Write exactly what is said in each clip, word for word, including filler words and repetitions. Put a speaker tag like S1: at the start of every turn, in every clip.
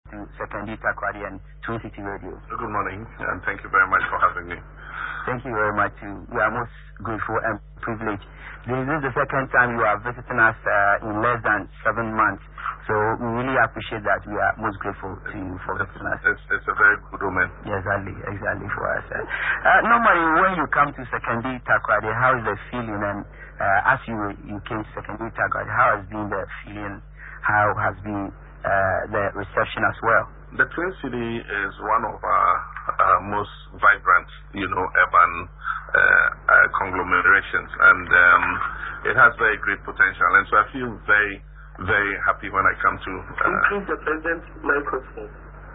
S1: to Sekondi Takoradi and Twin City Radio.
S2: Good morning, and thank you very much for having me.
S1: Thank you very much. Too. We are most grateful and privileged. This is the second time you are visiting us uh, in less than seven months. So we really appreciate that. We are most grateful to you for visiting us.
S2: It's, it's a very good omen.
S1: Yeah, exactly, exactly for us. Uh, uh, normally, when you come to Sekondi Takoradi, how is the feeling? And uh, as you you came to Sekondi Takoradi, how has been the feeling? How has been uh, the reception as well?
S2: The Twin City is one of our uh, most vibrant, you know, urban uh, uh, conglomerations, and um, it has very great potential. And so I feel very, very happy when I come to. Uh,
S3: Increase the present microphone.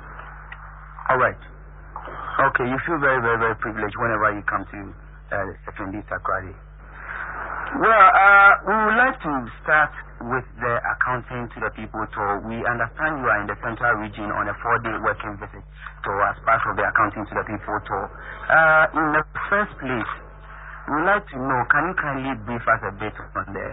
S1: All right. Okay, you feel very, very, very privileged whenever you come to uh, Sekondi Takoradi. Well, uh, we would like to start with the accounting to the people tour. We understand you are in the central region on a four-day working visit tour as part of the accounting to the people tour. Uh, in the first place, we would like to know, can you kindly brief us a bit on the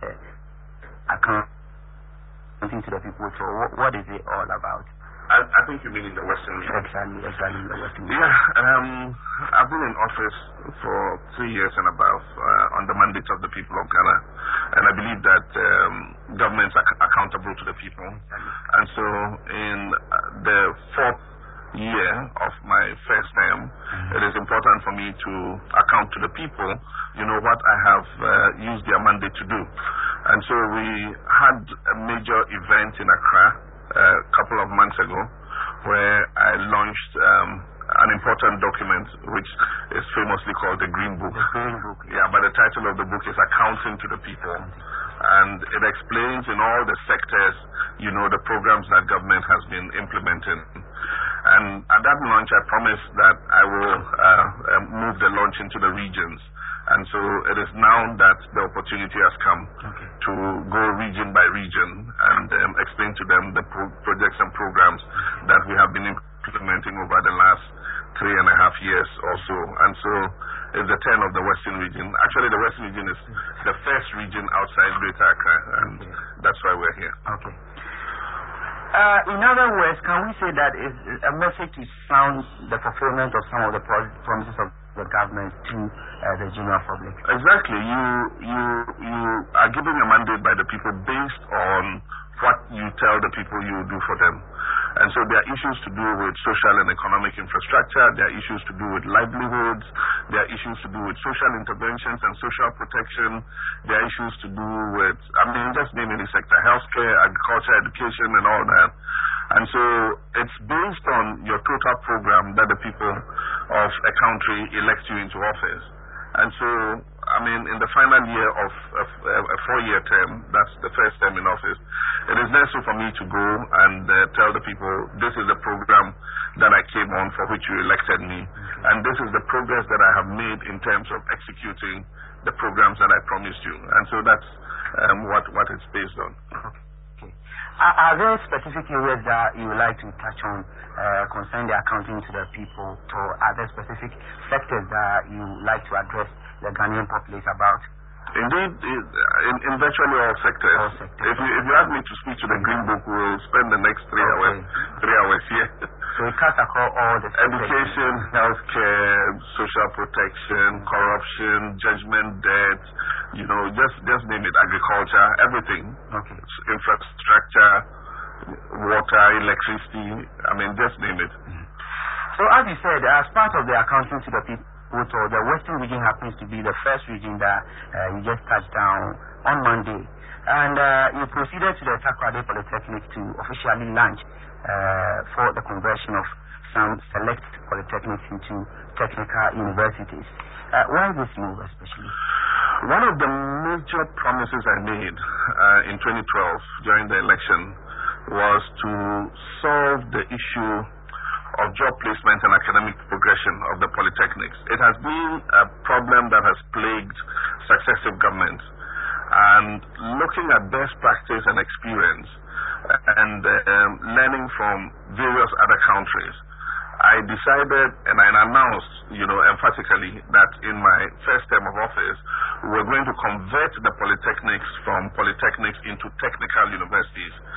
S1: uh, accounting to the people tour? What, what is it all about?
S2: I, I think you mean in the Western region.
S1: Exactly, exactly in the Western region.
S2: Yeah, um, I've been in office for three years and above uh, on the mandate of the people of Ghana, and I believe that um, governments are accountable to the people. And so in uh, the fourth year of my first term, mm-hmm. it is important for me to account to the people, you know, what I have uh, used their mandate to do. And so we had a major event in Accra a couple of months ago, where I launched um, an important document which is famously called the Green Book.
S1: The Green Book.
S2: Yeah, but the title of the book is Accounting to the People. And it explains in all the sectors, you know, the programs that government has been implementing. And at that launch, I promised that I will uh, uh, move the launch into the regions. And so it is now that the opportunity has come okay. to go region by region and um, explain to them the pro projects and programs that we have been implementing over the last three and a half years or so. And so it's the turn of the Western region. Actually, the Western region is the first region outside Greater Accra, and okay. that's why we're here.
S1: Okay. Uh, in other words, can we say that it's a message to sound the fulfillment of some of the pro promises of the government to uh, the general public?
S2: Exactly. You you you are given a mandate by the people based on what you tell the people you do for them. And so there are issues to do with social and economic infrastructure, there are issues to do with livelihoods, there are issues to do with social interventions and social protection, there are issues to do with, I mean, just name any sector, healthcare, agriculture, education, and all that. And so it's based on your total program that the people of a country elect you into office. And so, I mean, in the final year of a, a four-year term, that's the first term in office, it is necessary for me to go and uh, tell the people, this is the program that I came on for which you elected me, and this is the progress that I have made in terms of executing the programs that I promised you. And so that's um, what, what it's based on.
S1: Okay. Are, are there specific areas that you would like to touch on uh, concerning the accounting to the people, or are there specific sectors that you would like to address the Ghanaian populace about?
S2: Indeed, in, in virtually all sectors.
S1: all sectors.
S2: If you if you ask me to speak to the Green Book, we'll spend the next three
S1: okay.
S2: hours three hours here.
S1: So it cuts across all the sectors.
S2: Education, healthcare, social protection, mm-hmm. corruption, judgment, debt, you know, just just name it, agriculture, everything.
S1: Okay.
S2: Infrastructure, water, electricity, I mean, just name it.
S1: Mm-hmm. So as you said, as part of the accounting to the people, the Western region happens to be the first region that uh, you just touched down on Monday. And uh, you proceeded to the Takoradi Polytechnic to officially launch uh, for the conversion of some select polytechnics into technical universities. Uh, why this move especially?
S2: One of the major promises I made uh, in twenty twelve during the election was to solve the issue of job placement and academic progression of the polytechnics. It has been a problem that has plagued successive governments. And looking at best practice and experience and um, learning from various other countries, I decided and I announced, you know, emphatically that in my first term of office, we were going to convert the polytechnics from polytechnics into technical universities.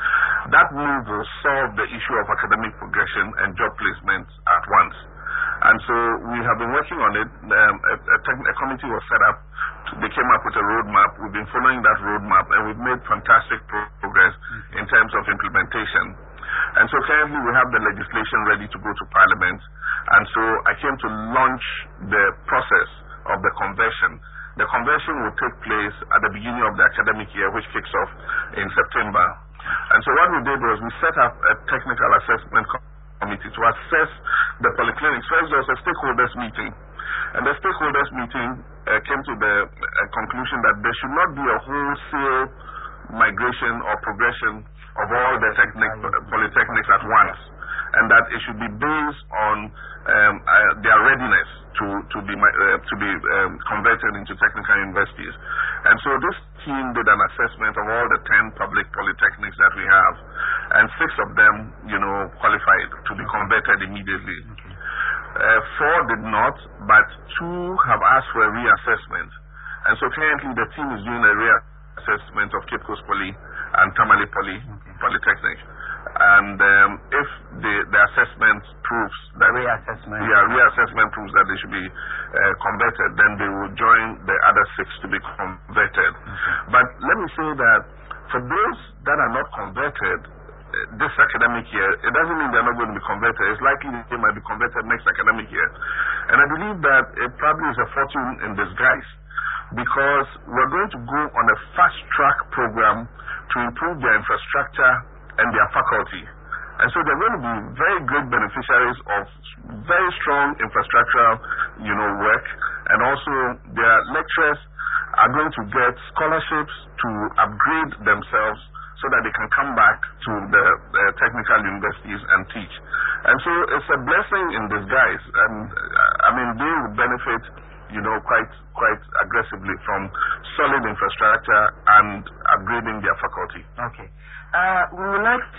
S2: That move will solve the issue of academic progression and job placement at once. And so we have been working on it. Um, a, a, a committee was set up. They came up with a roadmap. We've been following that roadmap, and we've made fantastic progress in terms of implementation. And so currently we have the legislation ready to go to Parliament. And so I came to launch the process of the conversion. The conversion will take place at the beginning of the academic year, which kicks off in September. And so what we did was we set up a technical assessment committee to assess the polyclinics. First, there was a stakeholders meeting. And the stakeholders meeting uh, came to the uh, conclusion that there should not be a wholesale migration or progression of all the technic, polytechnics at once, and that it should be based on um, uh, their readiness to, to be, uh, to be um, converted into technical universities. And so this team did an assessment of all the ten public polytechnics that we have, and six of them, you know, qualified to be converted immediately.
S1: Okay.
S2: Uh, four did not, but two have asked for a reassessment. And so currently the team is doing a reassessment of Cape Coast Poly and Tamale Poly, okay. Polytechnic. And um, if the, the assessment proves that
S1: reassessment.
S2: Yeah, reassessment proves that they should be uh, converted, then they will join the other six to be converted.
S1: Okay.
S2: But let me say that for those that are not converted, this academic year, it doesn't mean they're not going to be converted. It's likely that they might be converted next academic year. And I believe that it probably is a fortune in disguise, because we're going to go on a fast-track program to improve their infrastructure and their faculty. And so they're going to be very great beneficiaries of very strong infrastructural, you know, work. And also their lecturers are going to get scholarships to upgrade themselves so that they can come back to the uh, technical universities and teach. And so it's a blessing in disguise. And uh, I mean, they will benefit, you know, quite quite aggressively from solid infrastructure and upgrading their faculty.
S1: Okay. Uh, we would like to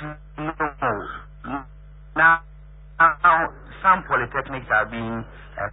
S1: know now, now some polytechnics are being uh,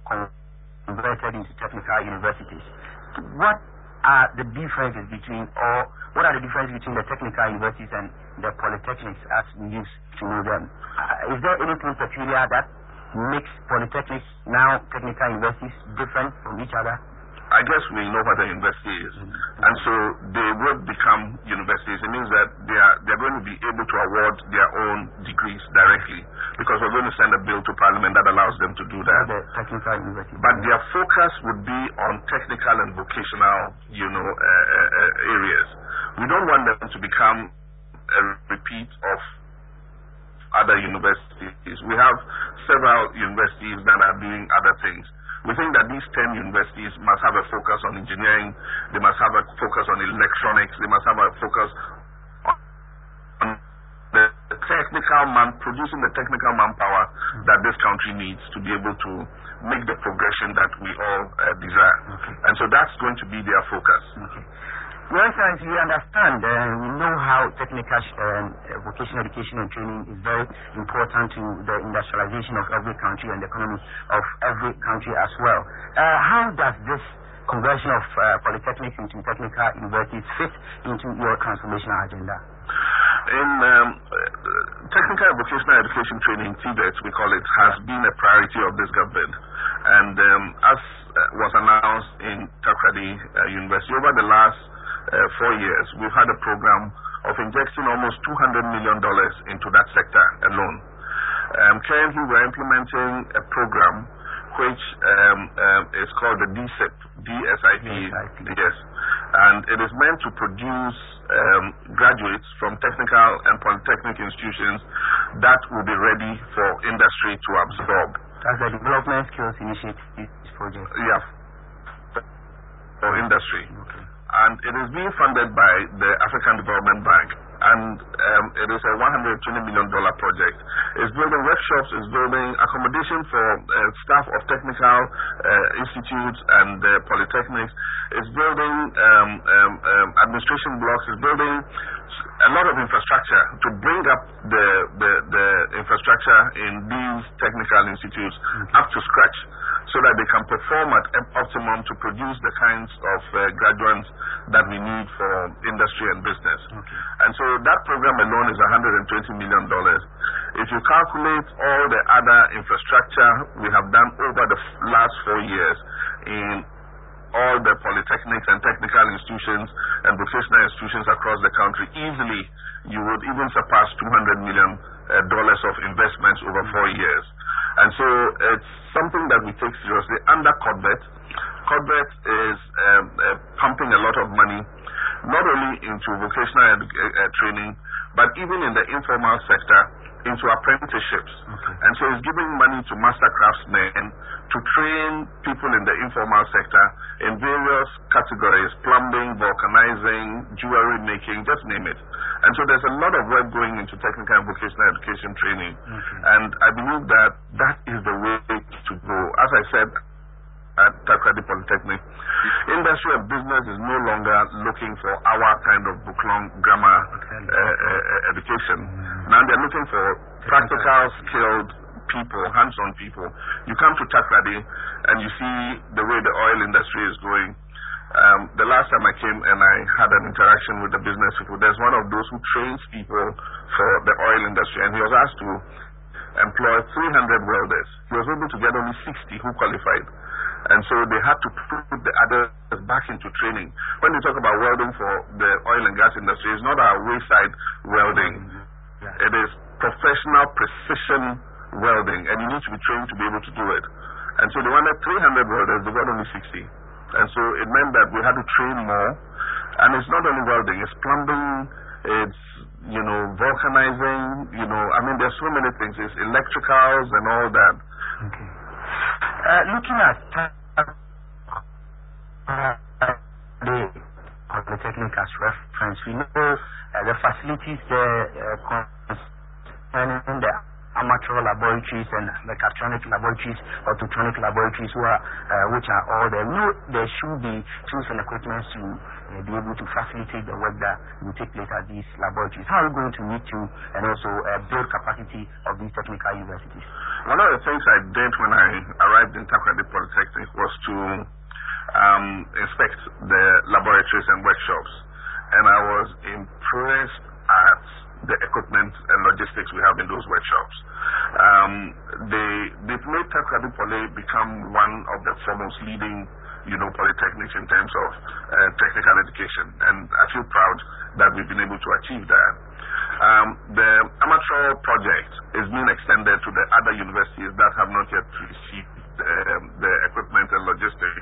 S1: converted into technical universities. What are the differences between, or what are the differences between the technical universities and the polytechnics as we used to know them? Uh, is there anything peculiar that makes polytechnics, now technical universities, different from each other?
S2: I guess we know what a university is. Mm-hmm. And so they will become universities. It means that they are they're going to be able to award their own degrees directly, because we're going to send a bill to Parliament that allows them to do that.
S1: The technical university.
S2: But their focus would be on technical and vocational, you know, uh, uh, areas. We don't want them to become a repeat of other universities. We have several universities that are doing other things. We think that these ten universities must have a focus on engineering, they must have a focus on electronics, they must have a focus on the technical man, producing the technical manpower mm-hmm. that this country needs to be able to make the progression that we all uh, desire.
S1: Okay.
S2: And so that's going to be their focus.
S1: Okay. Your Excellency, we understand, uh, we know how technical um, uh, vocational education and training is very important to the industrialization of every country and the economy of every country as well. Uh, how does this conversion of uh, polytechnics into technical universities fit into your transformational agenda?
S2: In um, technical and vocational education training, T V E T, we call it, has been a priority of this government. And um, as uh, was announced in Takoradi uh, University, over the last Uh, four years, we've had a program of injecting almost two hundred million dollars into that sector alone. Um, currently, we're implementing a program which um, um, is called the D S I P, D S I P, yes, and it is meant to produce um, graduates from technical and polytechnic institutions that will be ready for industry to absorb.
S1: That's the Development Skills Initiative project.
S2: Yeah, for industry.
S1: Okay.
S2: And it is being funded by the African Development Bank, and um, it is a one hundred twenty million dollars project. It's building workshops, it's building accommodation for uh, staff of technical uh, institutes and uh, polytechnics, it's building um, um, um, administration blocks, it's building a lot of infrastructure to bring up the, the, the infrastructure in these technical institutes mm-hmm. up to scratch, so that they can perform at optimum to produce the kinds of uh, graduates that we need for industry and business.
S1: Okay.
S2: And so that program alone is one hundred twenty million dollars. If you calculate all the other infrastructure we have done over the last four years in all the polytechnics and technical institutions and vocational institutions across the country, easily you would even surpass two hundred million dollars uh, of investments over four years. And so it's something that we take seriously. Under CODVET, CODVET is um, uh, pumping a lot of money, not only into vocational uh, uh, training, but even in the informal sector, into apprenticeships.
S1: Okay.
S2: And so it's giving money to master craftsmen to train people in the informal sector in various categories: plumbing, vulcanizing, jewelry making, just name it. And so there's a lot of work going into technical and vocational education training.
S1: Okay.
S2: And I believe that that is the way to go. As I said at Takoradi Polytechnic, industry and business is no longer looking for our kind of book-long grammar
S1: Okay.
S2: uh, uh, education.
S1: Mm.
S2: Now they're looking for practical, skilled people, hands-on people. You come to Takoradi and you see the way the oil industry is going. Um, the last time I came and I had an interaction with the business people, there's one of those who trains people for the oil industry, and he was asked to employ three hundred welders. He was able to get only sixty who qualified. And so they had to put the others back into training. When they talk about welding for the oil and gas industry, it's not our wayside welding.
S1: Yeah.
S2: It is professional precision welding, and you need to be trained to be able to do it. And so they wanted three hundred welders, they got only sixty. And so it meant that we had to train more. And it's not only welding, it's plumbing, it's, you know, vulcanizing, you know, I mean, there's so many things. It's electricals and all that.
S1: Okay. Uh, looking at uh, the Polytechnic as reference, we know uh, the facilities there uh, concerning the amateur laboratories and mechatronic laboratories, autotronic laboratories, who are, uh, which are all there. No, there should be tools and equipment to uh, be able to facilitate the work that will take place at these laboratories. How are we going to meet to and also uh, build capacity of these technical universities?
S2: One of the things I did when I arrived in Takoradi Polytechnic was to um, inspect the laboratories and workshops, and I was impressed at the equipment and logistics we have in those workshops. Um, they, they've made Takoradi Poly become one of the foremost leading, you know, polytechnics in terms of uh, technical education, and I feel proud that we've been able to achieve that. Um, the amateur project is being extended to the other universities that have not yet received um, the equipment and logistics.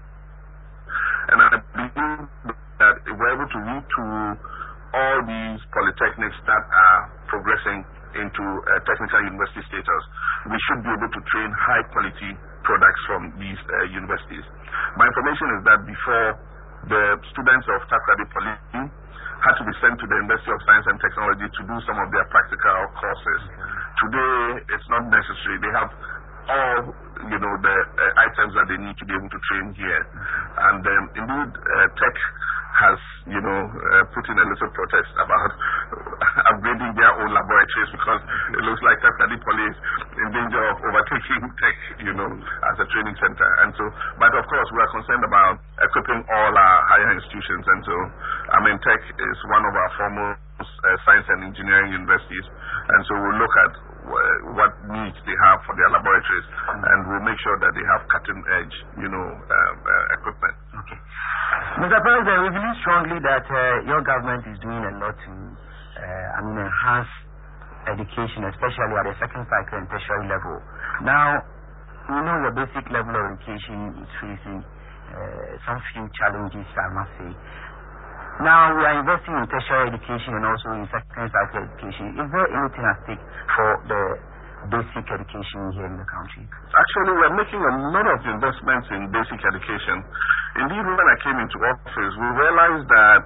S2: And I believe that if we're able to retool all these polytechnics that are progressing into uh, technical university status, we should be able to train high quality products from these uh, universities. My information is that before, the students of Takoradi Poly had to be sent to the University of Science and Technology to do some of their practical courses. Today, it's not necessary. They have all, you know, the uh, items that they need to be able to train here. And um, indeed, uh, tech has, you know, uh, put in a little protest about upgrading their own laboratories, because it looks like Takoradi Poly is in danger of overtaking tech, you know, as a training center. And so, but of course, we are concerned about equipping all our higher institutions. And so, I mean, tech is one of our foremost uh, science and engineering universities. And so we'll look at what needs they have for their laboratories, and we'll make sure that they have cutting edge, you know, um, uh, equipment.
S1: Okay. Mister President, we believe strongly that uh, your government is doing a lot to, uh, I mean, enhance education, especially at the second cycle and tertiary level. Now, we know your basic level of education is facing uh, some few challenges, I must say. Now we are investing in tertiary education and also in second cycle education. Is there anything at stake for the basic education here in the country?
S2: Actually, we're making a lot of investments in basic education. Indeed, when I came into office, we realized that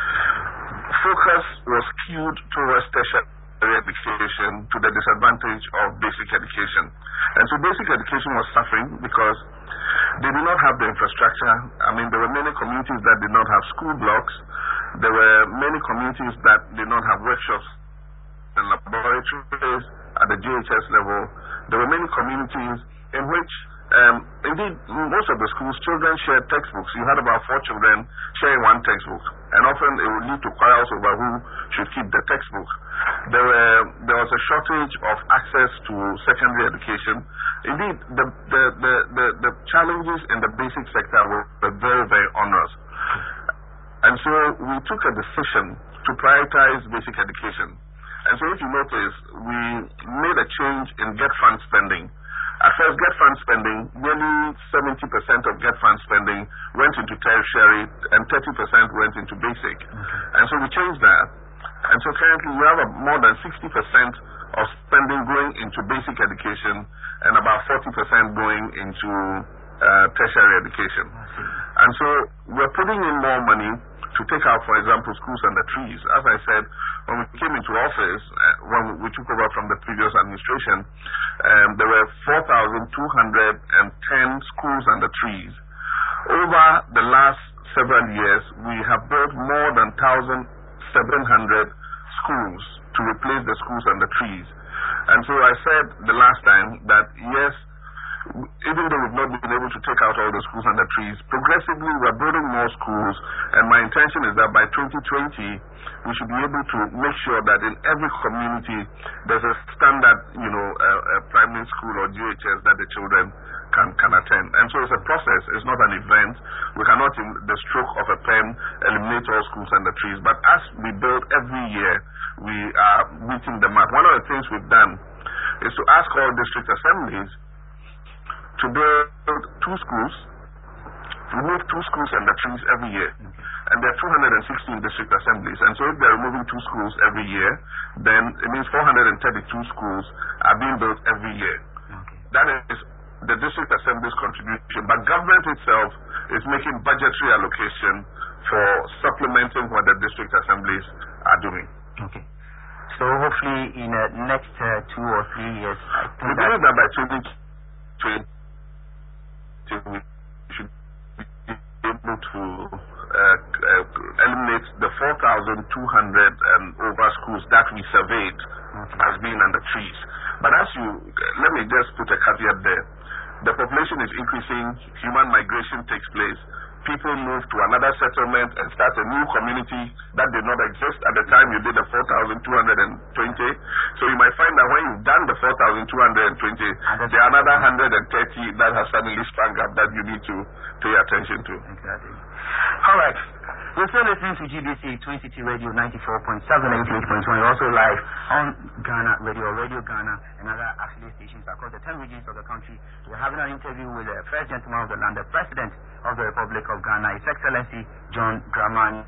S2: focus was skewed towards tertiary education to the disadvantage of basic education. And so basic education was suffering because they did not have the infrastructure. I mean, there were many communities that did not have school blocks. There were many communities that did not have workshops and laboratories at the G H S level. There were many communities in which Um, indeed, most of the schools, children share textbooks. You had about four children sharing one textbook, and often it would lead to quarrels over who should keep the textbook. There, were, there was a shortage of access to secondary education. Indeed, the, the, the, the, the challenges in the basic sector were, were very, very onerous. And so we took a decision to prioritize basic education. And so if you notice, we made a change in Get Fund spending. At first, Get Fund spending, nearly seventy percent of Get Fund spending went into tertiary and thirty percent went into basic. Okay. And so we changed that. And so currently we have a, more than sixty percent of spending going into basic education and about forty percent going into uh, tertiary education. And so we're putting in more money to take out, for example, schools under trees. As I said, when we came into office, uh, when we took over from the previous administration, um, there were four thousand two hundred ten schools under trees. Over the last several years, we have built more than one thousand seven hundred schools to replace the schools under trees. And so I said the last time that, yes, even though we've not been able to take out all the schools under trees, progressively we're building more schools, and my intention is that by twenty twenty, we should be able to make sure that in every community there's a standard, you know, uh, a primary school or G H S that the children can, can attend. And so it's a process, it's not an event. We cannot, in the stroke of a pen, eliminate all schools under trees. But as we build every year, we are meeting the mark. One of the things we've done is to ask all district assemblies to build two schools. We move two schools under trees every year. And there are two hundred sixteen district assemblies. And so if they're removing two schools every year, then it means four hundred thirty-two schools are being built every year. Okay. That is the district assembly's contribution. But government itself is making budgetary allocation for supplementing what the district assemblies are doing.
S1: Okay. So hopefully in the uh, next uh, two or three years, I think
S2: we believe that by twenty twenty, we should be able to uh, uh, eliminate the four thousand two hundred and over schools that we surveyed okay. as being under trees. But as you, let me just put a caveat there. The population is increasing, human migration takes place, people move to another settlement and start a new community that did not exist at the time you did the four thousand two hundred twenty. So you might find that when you've done the four thousand two hundred twenty, there are another one hundred thirty that have suddenly sprung up that you need to pay attention to.
S1: Exactly. All right. You're still listening to G B C Twin City Radio ninety-four point seven, eighty-eight point one. We're also live on Ghana Radio, Radio Ghana, and other affiliate stations across the ten regions of the country. We're having an interview with the first gentleman of the land, the President of the Republic of Ghana, His Excellency John Dramani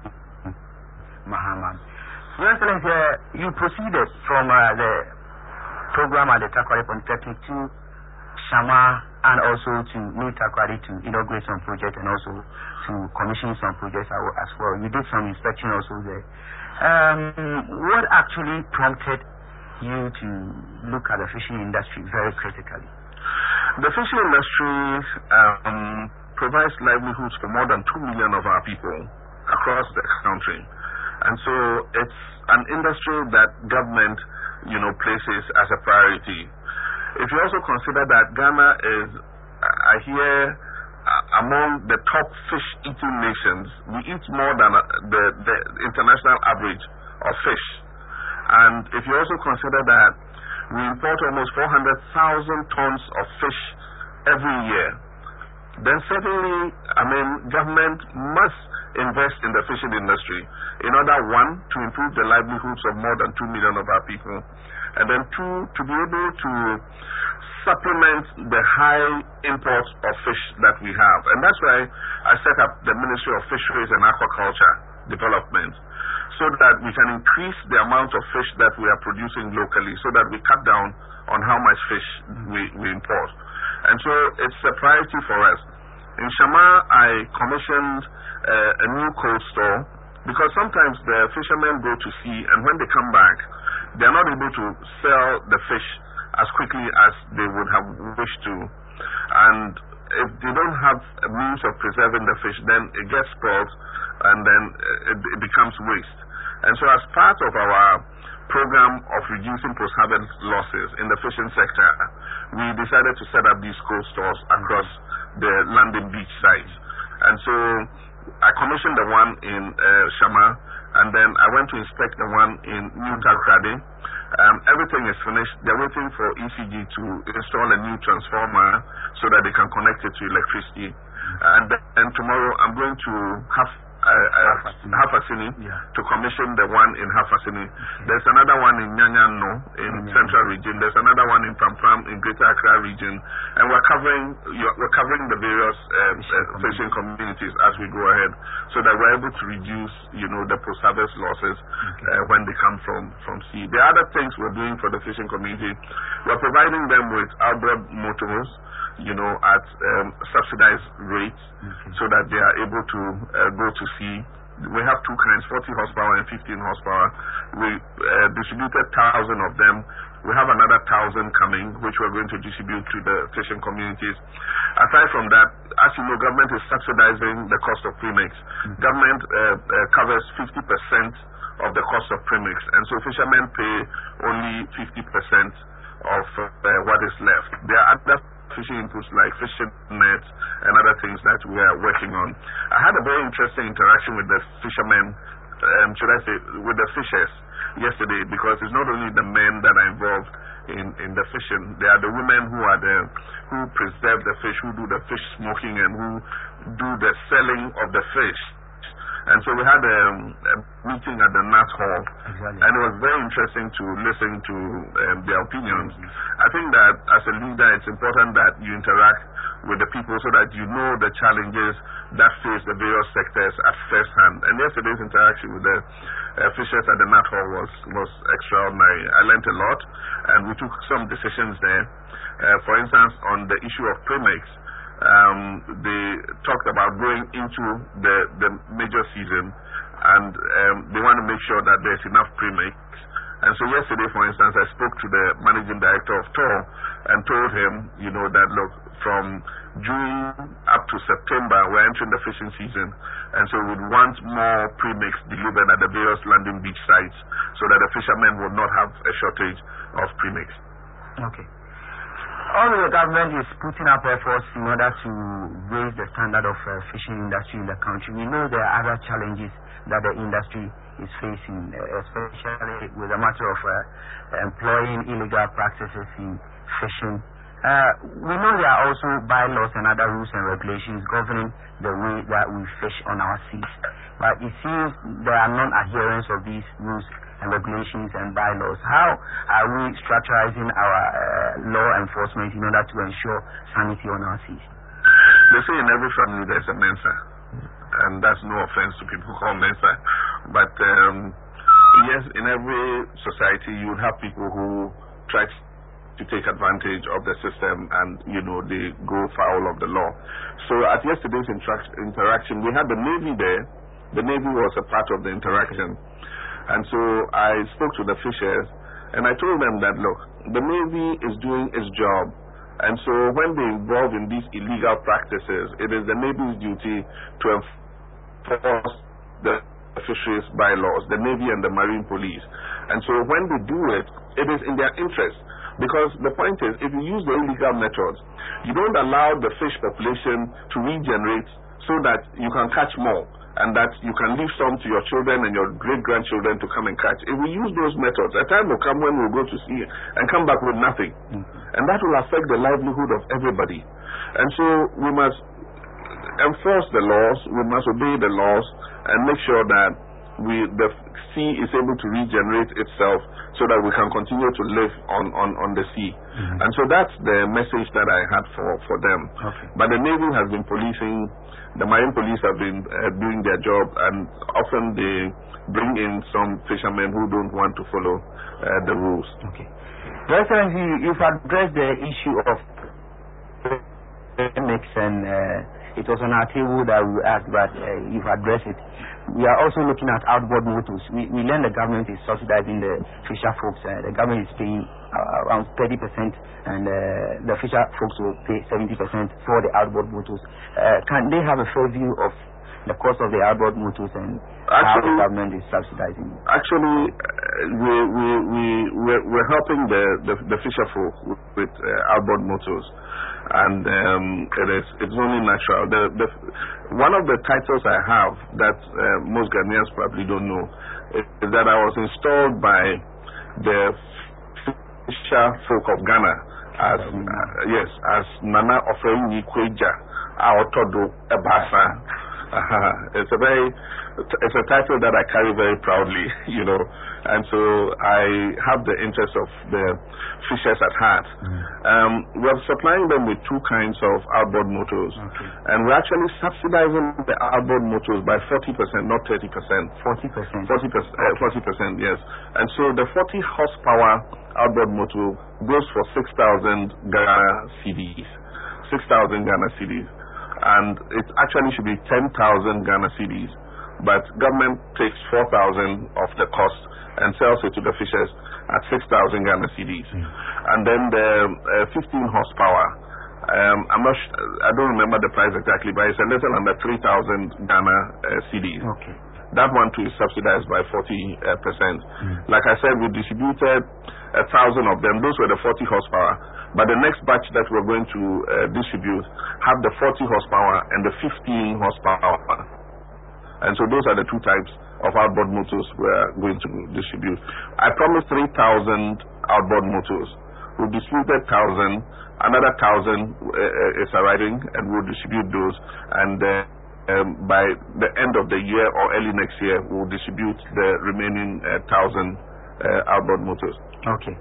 S1: Mahama. Your Excellency, uh, you proceeded from uh, the program at the Takoradi Polytechnic to Shama and also to New Takoradi to inaugurate some projects and also to commission some projects as well. You did some inspection also there. Um, what actually prompted you to look at the fishing industry very critically?
S2: The fishing industry um, provides livelihoods for more than two million of our people across the country. And so it's an industry that government, you know, places as a priority. If you also consider that Ghana is, I hear, uh, among the top fish-eating nations, we eat more than uh, the, the international average of fish. And if you also consider that we import almost four hundred thousand tons of fish every year, then certainly, I mean, government must invest in the fishing industry in order, one, to improve the livelihoods of more than two million of our people, and then two, to be able to supplement the high imports of fish that we have. And that's why I set up the Ministry of Fisheries and Aquaculture Development, so that we can increase the amount of fish that we are producing locally, so that we cut down on how much fish we, we import. And so it's a priority for us. In Shama, I commissioned uh, a new cold store, because sometimes the fishermen go to sea, and when they come back, they are not able to sell the fish as quickly as they would have wished to. And if they don't have a means of preserving the fish, then it gets spoiled, and then it, it becomes waste. And so as part of our program of reducing post-harvest losses in the fishing sector, we decided to set up these cold stores across the landing beach sites. And so I commissioned the one in uh, Shama, and then I went to inspect the one in New Takoradi. Um, everything is finished. They're waiting for E C G to install a new transformer so that they can connect it to electricity. And then tomorrow I'm going to have Uh, uh, Hafasini
S1: yeah.
S2: to commission the one in Hafasini. Okay. There's another one in Nyanyano in mm-hmm. Central Region. There's another one in Pampram in Greater Accra Region, and we're covering we're covering the various um, fishing, uh, fishing communities as we go ahead, so that we're able to reduce, you know, the post-harvest losses okay. uh, when they come from from sea. The other things we're doing for the fishing community, we're providing them with outboard motors, you know, at um, subsidized rates, okay. so that they are able to uh, go to sea. We have two kinds, forty horsepower and fifteen horsepower. We uh, distributed one thousand of them. We have another one thousand coming, which we're going to distribute to the fishing communities. Aside from that, as you know, government is subsidizing the cost of premix. Mm-hmm. Government uh, uh, covers fifty percent of the cost of premix, and so fishermen pay only fifty percent of uh, what is left. There are other fishing inputs like fishing nets and other things that we are working on. I had a very interesting interaction with the fishermen, um, should I say, with the fishers yesterday, because it's not only the men that are involved in, in the fishing. There are the women who are the who preserve the fish, who do the fish smoking, and who do the selling of the fish. And so we had a, a meeting at the Nat Hall, exactly. and it was very interesting to listen to um, their opinions. Mm-hmm. I think that as a leader, it's important that you interact with the people so that you know the challenges that face the various sectors at first hand. And yesterday's interaction with the uh, fishers at the Nat Hall was, was extraordinary. I learned a lot, and we took some decisions there. Uh, for instance, on the issue of premix, Um, they talked about going into the, the major season, and um, they want to make sure that there's enough premix. And so yesterday, for instance, I spoke to the managing director of T O R and told him, you know, that look, from June up to September, we're entering the fishing season, and so we would want more premix delivered at the various landing beach sites so that the fishermen would not have a shortage of premix.
S1: Okay. Although the government is putting up efforts in order to raise the standard of uh, fishing industry in the country, we know there are other challenges that the industry is facing, uh, especially with the matter of uh, employing illegal practices in fishing. Uh, we know there are also bylaws and other rules and regulations governing the way that we fish on our seas. But it seems there are non-adherence of these rules and regulations and bylaws. How are we structurizing our uh, law enforcement in order to ensure sanity on our seas?
S2: They say in every family there's a Mensa, and that's no offense to people who call Mensa. But um, yes, in every society you would have people who try to take advantage of the system, and you know they go foul of the law. So at yesterday's interaction, we had the Navy there. The Navy was a part of the interaction. And so I spoke to the fishers, and I told them that, look, the Navy is doing its job. And so when they involve in these illegal practices, it is the Navy's duty to enforce the fisheries bylaws, the Navy and the Marine Police. And so when they do it, it is in their interest. Because the point is, if you use the illegal methods, you don't allow the fish population to regenerate so that you can catch more, and that you can leave some to your children and your great-grandchildren to come and catch. If we use those methods, a time will come when we'll go to sea and come back with nothing. Mm-hmm. And that will affect the livelihood of everybody. And so we must enforce the laws, we must obey the laws, and make sure that we, the sea is able to regenerate itself so that we can continue to live on, on, on the sea. Mm-hmm. And so that's the message that I had for, for them.
S1: Okay.
S2: But the Navy has been policing. The Marine Police have been uh, doing their job, and often they bring in some fishermen who don't want to follow uh, the rules.
S1: Okay. Your Excellency, you've addressed the issue of mix, and uh, it was on our table that we asked, but uh, you've addressed it. We are also looking at outboard motors. We, we learned the government is subsidizing the fisher folks. Uh, the government is paying uh, around thirty percent, and uh, the fisher folks will pay seventy percent for the outboard motors. Uh, can they have a fair view of the cost of the outboard motors and
S2: actually,
S1: how the government is subsidizing it?
S2: Actually, uh, we, we, we, we're, we're helping the, the, the fisher folk with, with uh, outboard motors. And um, it is, it's only natural. The, the, one of the titles I have that uh, most Ghanaians probably don't know is, is that I was installed by the fisher folk of Ghana as, uh, yes, as Nana Ofeyi Kweja Aotodo Ebasa. Uh, it's a very, it's a title that I carry very proudly, you know, and so I have the interest of the fishers at heart. Mm. Um, we're supplying them with two kinds of outboard motors, okay. and we're actually subsidizing the outboard motors by forty percent, not thirty percent.
S1: forty percent?
S2: forty percent, uh, forty percent, yes. And so the forty horsepower outboard motor goes for six thousand Ghana cedis. six thousand Ghana cedis. And it actually should be ten thousand Ghana cedis, but government takes four thousand of the cost and sells it to the fishers at six thousand Ghana cedis. Mm. And then the uh, fifteen horsepower, um, I'm not sh I don't remember the price exactly, but it's a little under three thousand Ghana uh, cedis.
S1: Okay.
S2: That one too is subsidized by forty percent. Mm. Like I said, we distributed a thousand of them. Those were the forty horsepower. But the next batch that we're going to uh, distribute have the forty horsepower and the fifteen horsepower. And so those are the two types of outboard motors we're going to distribute. I promised three thousand outboard motors. We've distributed one thousand. Another one thousand uh, is arriving, and we'll distribute those. And uh, um, by the end of the year or early next year, we'll distribute the remaining uh, one thousand uh, outboard motors.
S1: Okay.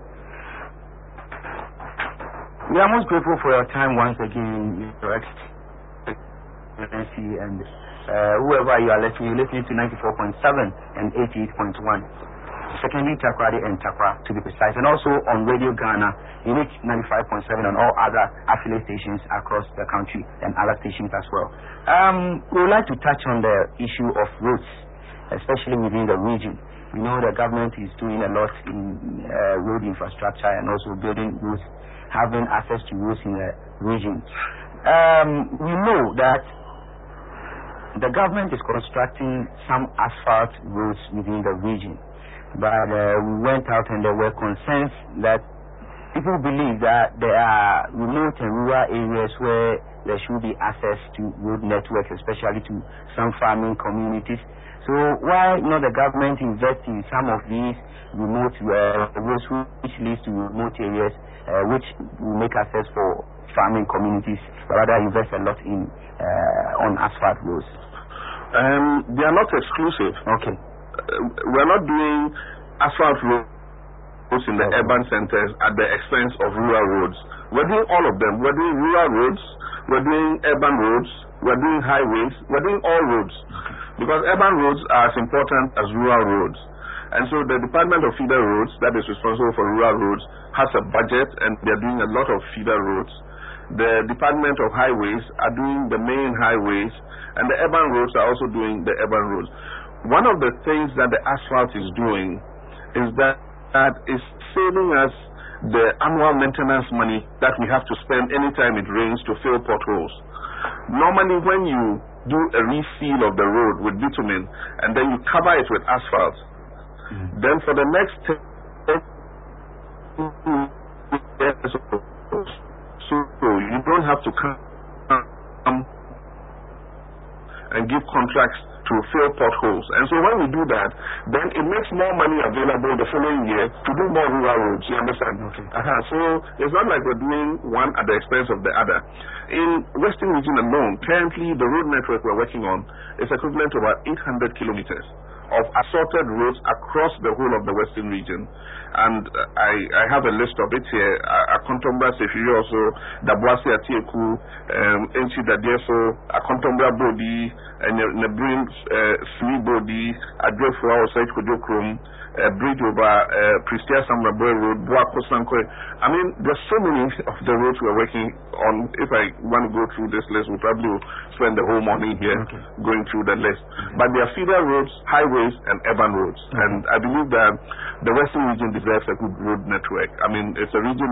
S1: We are most grateful for your time once again, Your Excellency, and uh, whoever you are listening, you're listening to ninety-four point seven and eighty-eight point one. Secondly, Takoradi and Takwa, to be precise, and also on Radio Ghana, Unique ninety-five point seven and all other affiliate stations across the country and other stations as well. Um, we would like to touch on the issue of roads, especially within the region. We know the government is doing a lot in uh, road infrastructure and also building roads, having access to roads in the region. Um, we know that the government is constructing some asphalt roads within the region, but uh, we went out and there were concerns that people believe that there are remote and rural areas where there should be access to road networks, especially to some farming communities. So why not the government invest in some of these remote uh, roads which leads to remote areas, uh, which will make access for farming communities, but rather invest a lot in uh, on asphalt roads?
S2: Um, they are not exclusive.
S1: Okay.
S2: Uh, we're not doing asphalt roads in the okay. urban centers at the expense of rural roads. We're doing all of them. We're doing rural roads, we're doing urban roads, we're doing highways, we're doing all roads. Okay. Because urban roads are as important as rural roads. And so the Department of Feeder Roads, that is responsible for rural roads, has a budget and they're doing a lot of feeder roads. The Department of Highways are doing the main highways, and the urban roads are also doing the urban roads. One of the things that the asphalt is doing is that, that it's saving us the annual maintenance money that we have to spend anytime it rains to fill potholes. Normally when you do a reseal of the road with bitumen and then you cover it with asphalt, mm. then for the next ten years so you don't have to come and give contracts to fill potholes. And so when we do that, then it makes more money available the following year to do more rural roads. You understand? Okay. Uh-huh. So it's not like we're doing one at the expense of the other. In Western Region alone, currently the road network we're working on is equivalent to about eight hundred kilometers of assorted roads across the whole of the Western Region. And uh, I, I have a list of it here. Akontombra Sefiri also, Dabuasi Atieku, Enchi Dadieso, Akontombra Bodi, and Nebrin Smi Bodi, Adrefua Osait Kojokrum, Bridge over Pristia Samraboy Road, Boako Sankoy. I mean, there's so many of the roads we're working on. If I want to go through this list, we probably will spend the whole morning here okay. going through the list. Okay. But there are feeder roads, highways, and urban roads. Okay. And I believe that the Western Region deserves a good road network. I mean, it's a region that contributes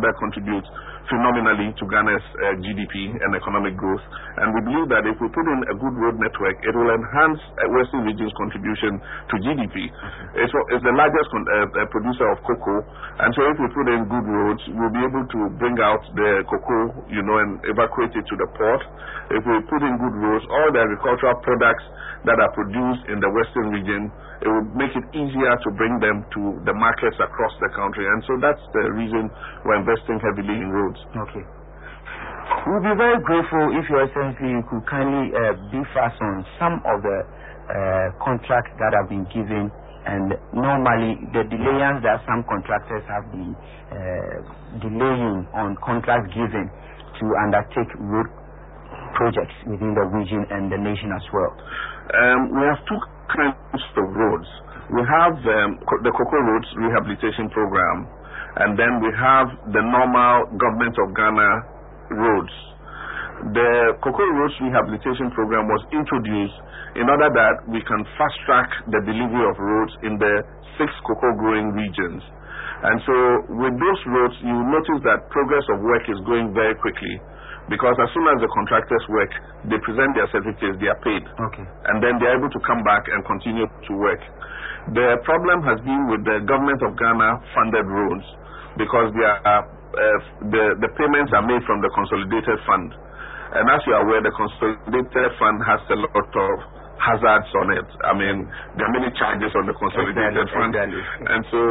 S2: contribute phenomenally to Ghana's uh, G D P and economic growth. And we believe that if we put in a good road network, it will enhance uh, Western region's contribution to G D P. Mm-hmm. It's, it's the largest con uh, uh, producer of cocoa, and so if we put in good roads, we'll be able to bring out the cocoa, you know, and evacuate it to the port. If we put in good roads, all the agricultural products that are produced in the Western region, it would make it easier to bring them to the markets across the country. And so that's the reason we're investing heavily in roads.
S1: Okay. We'll be very grateful if Your Excellency you could kindly uh, brief us on some of the uh, contracts that have been given, and normally the delayance that some contractors have been uh, delaying on contracts given to undertake road projects within the region and the nation as well.
S2: Um, we have two kinds of roads. We have um, the Cocoa Roads Rehabilitation Program, and then we have the normal Government of Ghana roads. The Cocoa Roads Rehabilitation Program was introduced in order that we can fast-track the delivery of roads in the six cocoa-growing regions. And so with those roads, you will notice that progress of work is going very quickly, because as soon as the contractors work, they present their certificates, they are paid.
S1: Okay.
S2: And then they are able to come back and continue to work. The problem has been with the Government of Ghana funded roads, because they are, uh, the, the payments are made from the Consolidated Fund. And as you are aware, the Consolidated Fund has a lot of hazards on it. I mean, there are many charges on the Consolidated
S1: exactly,
S2: Fund.
S1: Exactly.
S2: And so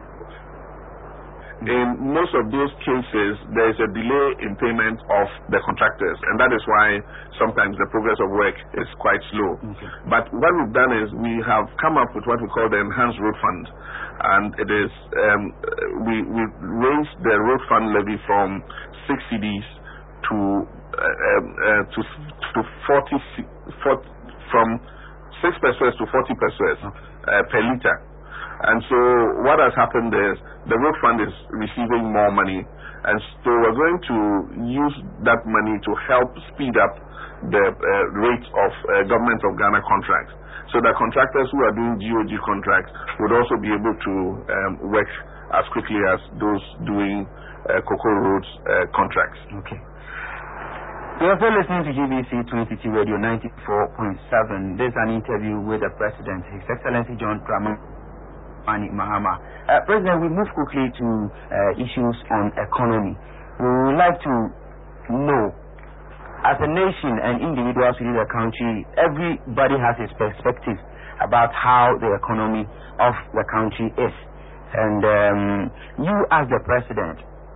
S2: in most of those cases, there is a delay in payment of the contractors, and that is why sometimes the progress of work is quite slow.
S1: Okay.
S2: But what we've done is we have come up with what we call the Enhanced Road Fund, and it is um, we we raised the road fund levy from six C Ds to uh, uh, to to forty, forty from six pesos to forty pesos uh, per liter. And so what has happened is the road fund is receiving more money, and so we're going to use that money to help speed up the uh, rate of uh, Government of Ghana contracts, so that contractors who are doing G O G contracts would also be able to um, work as quickly as those doing uh, Cocoa Roads uh, contracts.
S1: Okay. You're also listening to G B C twenty-two Radio ninety-four point seven. This is an interview with the President, His Excellency John Dramani Mahama. Uh, President, we move quickly to uh, issues on economy. We would like to know, as a nation and individuals within the country, everybody has his perspective about how the economy of the country is. And um, you, as the President,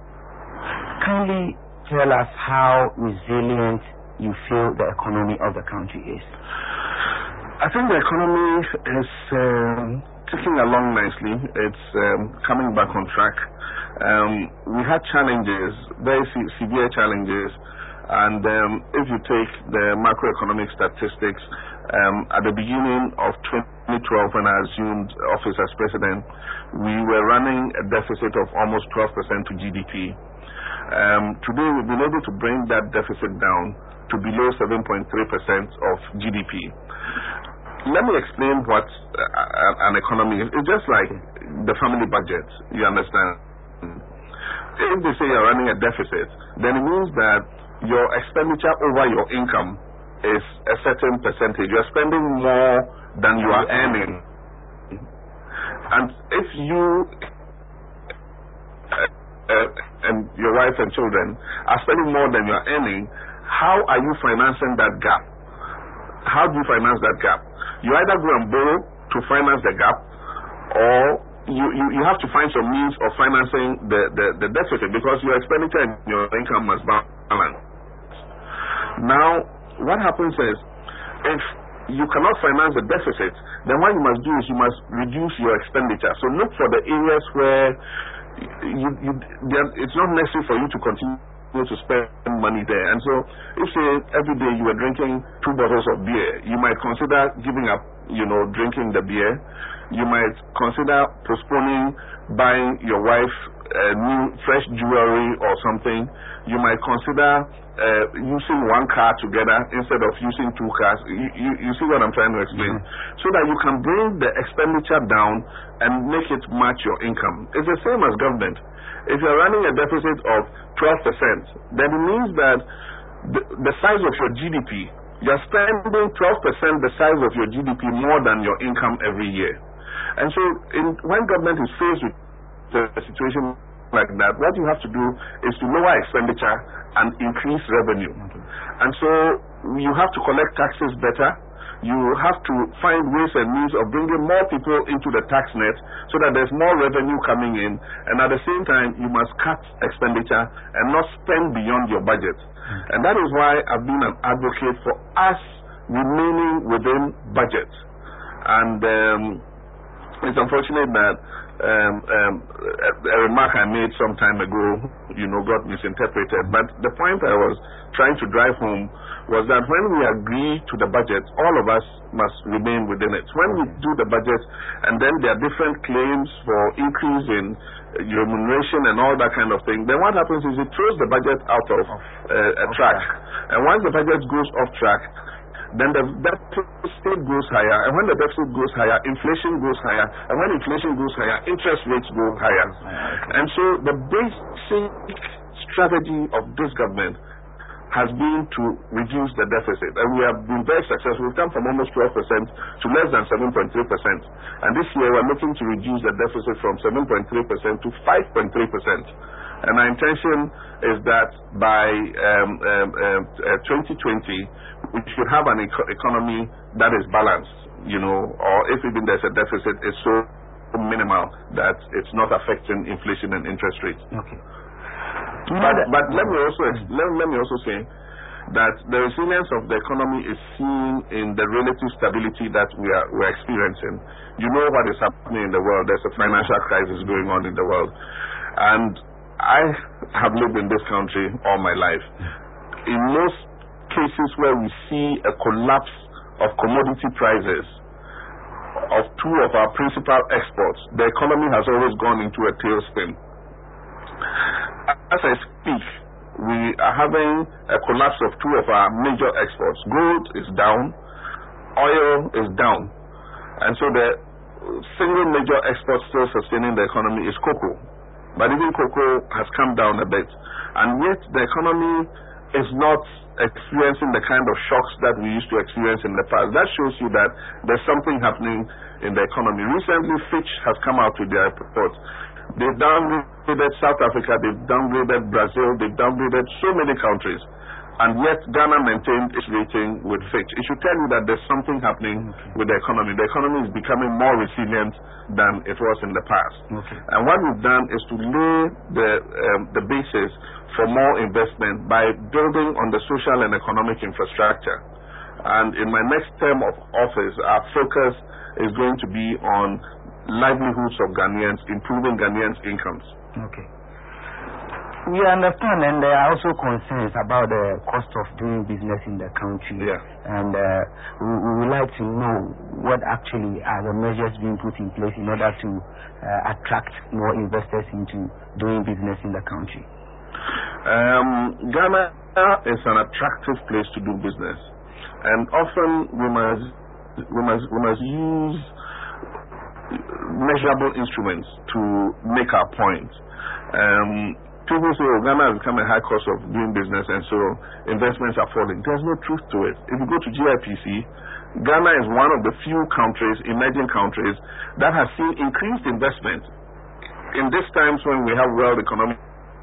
S1: kindly tell us how resilient you feel the economy of the country is.
S2: I think the economy is um, ticking along nicely. It's um, coming back on track. Um, we had challenges, very se severe challenges, and um, if you take the macroeconomic statistics, um, at the beginning of twenty twelve, when I assumed office as President, we were running a deficit of almost twelve percent to G D P. Um, today, we've been able to bring that deficit down to below seven point three percent of G D P. Let me explain what uh, an economy is. It's just like the family budget, you understand? If they say you're running a deficit, then it means that your expenditure over your income is a certain percentage. You're spending more than you are earning. And if you uh, uh, and your wife and children are spending more than you're earning, how are you financing that gap? How do you finance that gap? You either go and borrow to finance the gap, or you, you, you have to find some means of financing the, the, the deficit, because your expenditure and your income must balance. Now, what happens is, if you cannot finance the deficit, then what you must do is you must reduce your expenditure. So look for the areas where you, you, it's not necessary for you to continue to spend money there. And so if, say, every day you were drinking two bottles of beer, you might consider giving up, you know, drinking the beer. You might consider postponing buying your wife uh, new fresh jewelry or something, you might consider uh, using one car together instead of using two cars. You, you, you see what I'm trying to explain? Mm-hmm. So that you can bring the expenditure down and make it match your income. It's the same as government. If you're running a deficit of twelve percent, then it means that the, the size of your G D P, you're spending twelve percent the size of your G D P more than your income every year. And so in, when government is faced with a situation like that, what you have to do is to lower expenditure and increase revenue. Okay. And so you have to collect taxes better. You have to find ways and means of bringing more people into the tax net so that there's more revenue coming in. And at the same time, you must cut expenditure and not spend beyond your budget. Mm-hmm. And that is why I've been an advocate for us remaining within budget. And um, it's unfortunate that um, um, a, a remark I made some time ago, you know, got misinterpreted. But the point I was trying to drive home was that when we agree to the budget, all of us must remain within it. When we do the budget and then there are different claims for increase in remuneration and all that kind of thing, then what happens is it throws the budget out of uh, a track. And once the budget goes off track, then the deficit goes higher, and when the deficit goes higher, inflation goes higher, and when inflation goes higher, interest rates go higher. And so the basic strategy of this government has been to reduce the deficit, and we have been very successful. We've come from almost twelve percent to less than seven point three percent, and this year we're looking to reduce the deficit from seven point three percent to five point three percent. And our intention is that by um, um, um, uh, twenty twenty, we should have an eco economy that is balanced, you know, or if even there's a deficit, it's so minimal that it's not affecting inflation and interest rates.
S1: Okay.
S2: But, but let me also let, let me also say that the resilience of the economy is seen in the relative stability that we are we're experiencing. You know what is happening in the world. There's a financial crisis going on in the world, and I have lived in this country all my life. In most cases where we see a collapse of commodity prices of two of our principal exports, the economy has always gone into a tailspin. As I speak, we are having a collapse of two of our major exports. Gold is down, oil is down, and so the single major export still sustaining the economy is cocoa. But even cocoa has come down a bit, and yet the economy is not experiencing the kind of shocks that we used to experience in the past. That shows you that there's something happening in the economy. Recently, Fitch has come out with their report. They've downgraded South Africa, they've downgraded Brazil, they've downgraded so many countries, and yet Ghana maintained its rating with Fitch. It should tell you that there's something happening okay. with the economy. The economy is becoming more resilient than it was in the past. Okay. And what we've done is to lay the, um, the basis for more investment by building on the social and economic infrastructure. And in my next term of office, our focus is going to be on livelihoods of Ghanaians, improving Ghanaians' incomes.
S1: Okay. We understand, and there are also concerns about the cost of doing business in the country.
S2: Yeah.
S1: And uh, we, we would like to know what actually are the measures being put in place in order to uh, attract more investors into doing business in the country.
S2: Um, Ghana is an attractive place to do business, and often we must we must we must use measurable instruments to make our point. Um, people say, oh, Ghana has become a high cost of doing business, and so investments are falling. There's no truth to it. If you go to G I P C, Ghana is one of the few countries, emerging countries, that has seen increased investment. In these times when we have world economic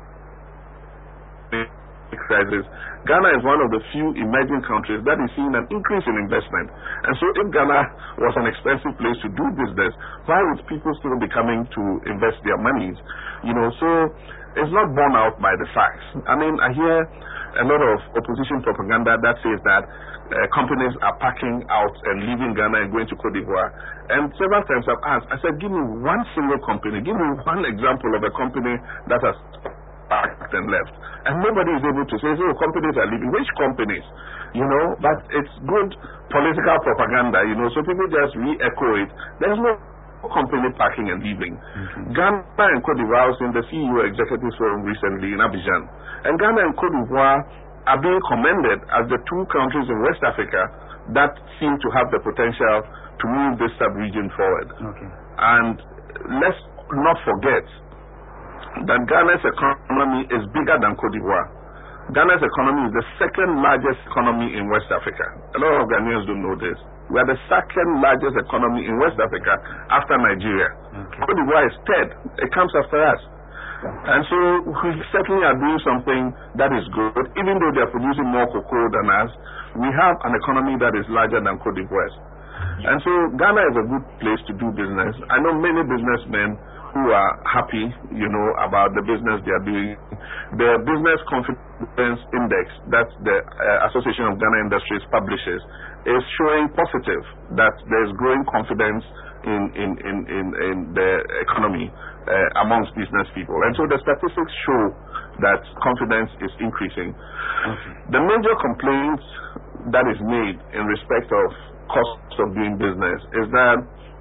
S2: crisis, Ghana is one of the few emerging countries that is seeing an increase in investment. And so if Ghana was an expensive place to do business, why would people still be coming to invest their monies? You know, so it's not borne out by the facts. I mean, I hear a lot of opposition propaganda that says that uh, companies are packing out and leaving Ghana and going to Cote d'Ivoire. And several times I've asked, I said, give me one single company, give me one example of a company that has packed and left. And nobody is able to say, oh, companies are leaving. Which companies? You know, but it's good political propaganda, you know, so people just re-echo it. There's no company packing and leaving. Mm-hmm. Ghana and Cote d'Ivoire was in the C E O Executive Forum recently in Abidjan. And Ghana and Cote d'Ivoire are being commended as the two countries in West Africa that seem to have the potential to move this sub-region forward.
S1: Okay.
S2: And let's not forget that Ghana's economy is bigger than Cote d'Ivoire. Ghana's economy is the second largest economy in West Africa. A lot of Ghanaians don't know this. We are the second largest economy in West Africa after Nigeria. Okay. Cote d'Ivoire is third. It comes after us. And so we certainly are doing something that is good. Even though they are producing more cocoa than us, we have an economy that is larger than Cote d'Ivoire. And so Ghana is a good place to do business. I know many businessmen who are happy, you know, about the business they are doing. The Business Confidence Index that the uh, Association of Ghana Industries publishes is showing positive that there is growing confidence in, in, in, in, in the economy uh, amongst business people. And so the statistics show that confidence is increasing. Okay. The major complaints that is made in respect of costs of doing business is that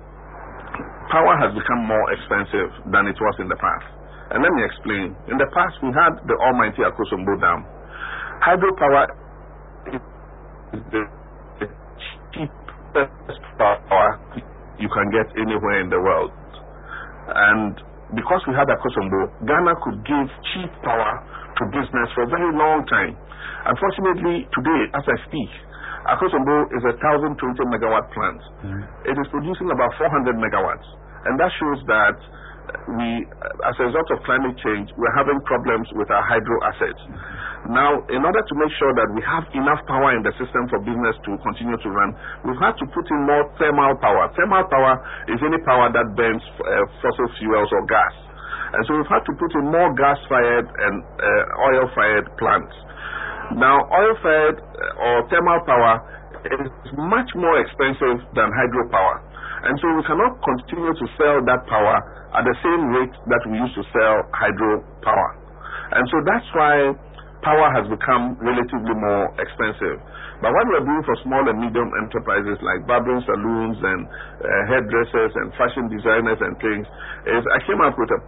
S2: power has become more expensive than it was in the past. And let me explain. In the past, we had the almighty Akosombo Dam. Hydropower is the cheapest power you can get anywhere in the world. And because we had Akosombo, Ghana could give cheap power to business for a very long time. Unfortunately, today, as I speak, Akosombo is a one thousand twenty megawatt plant. Mm. It is producing about four hundred megawatts. And that shows that we, as a result of climate change, we're having problems with our hydro assets. Mm-hmm. Now, in order to make sure that we have enough power in the system for business to continue to run, we've had to put in more thermal power. Thermal power is any power that burns uh, fossil fuels or gas. And so we've had to put in more gas-fired and uh, oil-fired plants. Now, oil-fired uh, or thermal power is much more expensive than hydropower. And so we cannot continue to sell that power at the same rate that we used to sell hydropower. And so that's why power has become relatively more expensive. But what we're doing for small and medium enterprises like barbering saloons and uh, hairdressers and fashion designers and things is I came up with a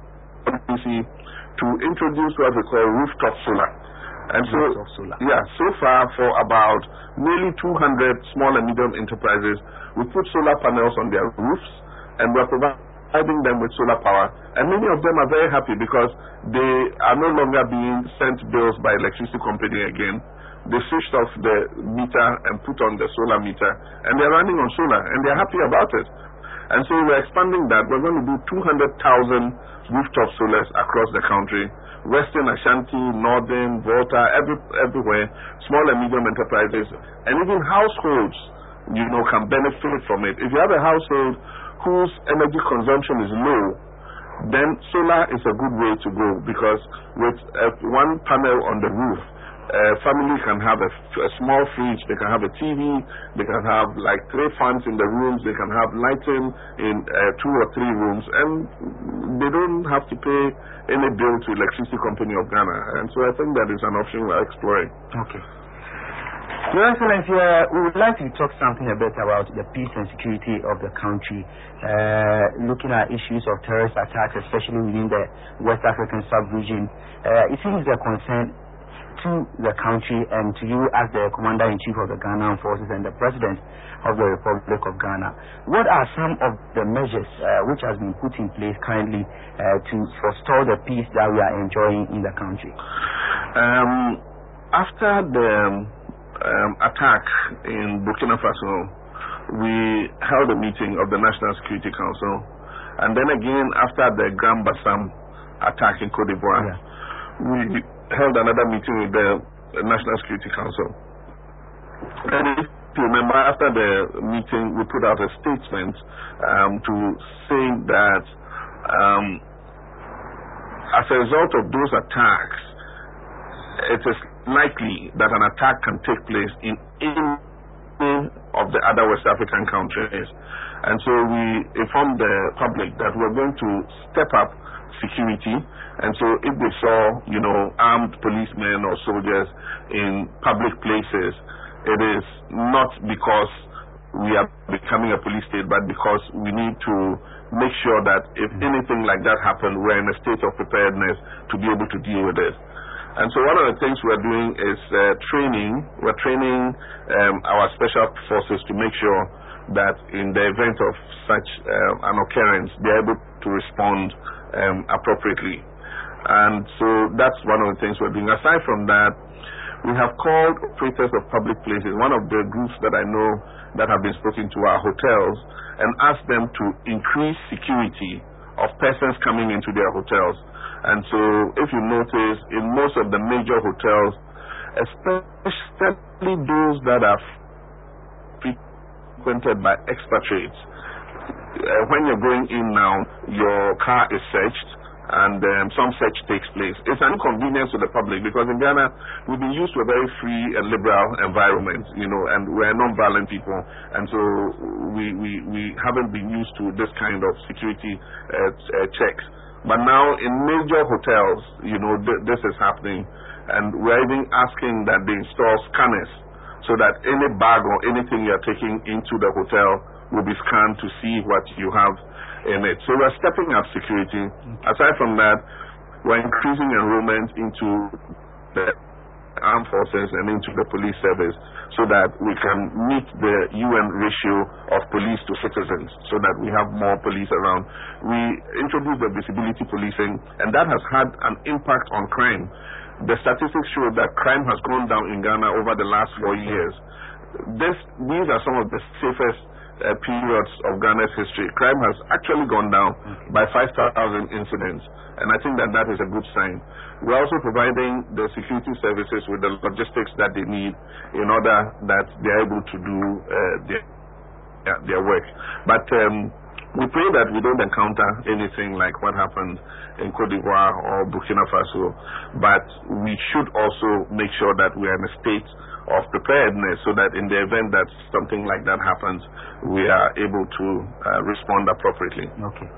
S2: policy to introduce what we call rooftop solar. And so, yeah, so far for about nearly two hundred small and medium enterprises, we put solar panels on their roofs and we're providing them with solar power. And many of them are very happy because they are no longer being sent bills by electricity company again. They switched off the meter and put on the solar meter and they're running on solar and they're happy about it. And so we're expanding that. We're going to do two hundred thousand rooftop solars across the country. Western Ashanti, Northern, Volta, every, everywhere, small and medium enterprises, and even households, you know, can benefit from it. If you have a household whose energy consumption is low, then solar is a good way to go because with uh, one panel on the roof, a family can have a, a small fridge, they can have a T V, they can have like three fans in the rooms, they can have lighting in uh, two or three rooms, and they don't have to pay any bill to electricity company of Ghana. And so I think that is an option we're exploring.
S1: Okay. Your Excellency, uh, we would like to talk something a bit about the peace and security of the country, uh, looking at issues of terrorist attacks, especially within the West African sub-region. Uh, it seems a concern to the country and to you as the Commander-in-Chief of the Ghana Armed Forces and the President of the Republic of Ghana. What are some of the measures uh, which has been put in place currently uh, to forestall the peace that we are enjoying in the country?
S2: Um, after the um, attack in Burkina Faso, we held a meeting of the National Security Council, and then again after the Grand Bassam attack in Cote d'Ivoire, yeah. we held another meeting with the National Security Council. And if you remember, after the meeting, we put out a statement um, to say that um, as a result of those attacks, it is likely that an attack can take place in any of the other West African countries. And so we informed the public that we're going to step up security, and so if they saw, you know, armed policemen or soldiers in public places, it is not because we are becoming a police state, but because we need to make sure that if anything like that happens, we're in a state of preparedness to be able to deal with it. And so one of the things we're doing is uh, training. We're training um, our special forces to make sure that in the event of such uh, an occurrence, they're able to respond um, appropriately. And so that's one of the things we're doing. Aside from that, we have called operators of public places, one of the groups that I know that have been spoken to our hotels, and asked them to increase security of persons coming into their hotels. And so if you notice, in most of the major hotels, especially those that are frequented by expatriates, uh, when you're going in now, your car is searched, and um, some search takes place. It's an inconvenience to the public because in Ghana, we've been used to a very free and liberal environment, you know, and we're non-violent people, and so we, we, we haven't been used to this kind of security uh, uh, checks. But now in major hotels, you know, th this is happening, and we're even asking that they install scanners so that any bag or anything you're taking into the hotel will be scanned to see what you have in it. So we're stepping up security. Aside from that, we're increasing enrollment into the armed forces and into the police service so that we can meet the U N ratio of police to citizens, so that we have more police around. We introduced the visibility policing, and that has had an impact on crime. The statistics show that crime has gone down in Ghana over the last four years. This, these are some of the safest Uh, periods of Ghana's history. Crime has actually gone down okay. by five thousand incidents, and I think that that is a good sign. We're also providing the security services with the logistics that they need in order that they're able to do uh, their, yeah, their work. But um, we pray that we don't encounter anything like what happened in Cote d'Ivoire or Burkina Faso, but we should also make sure that we are in a state of preparedness so that in the event that something like that happens, we are able to uh, respond appropriately.
S1: Okay.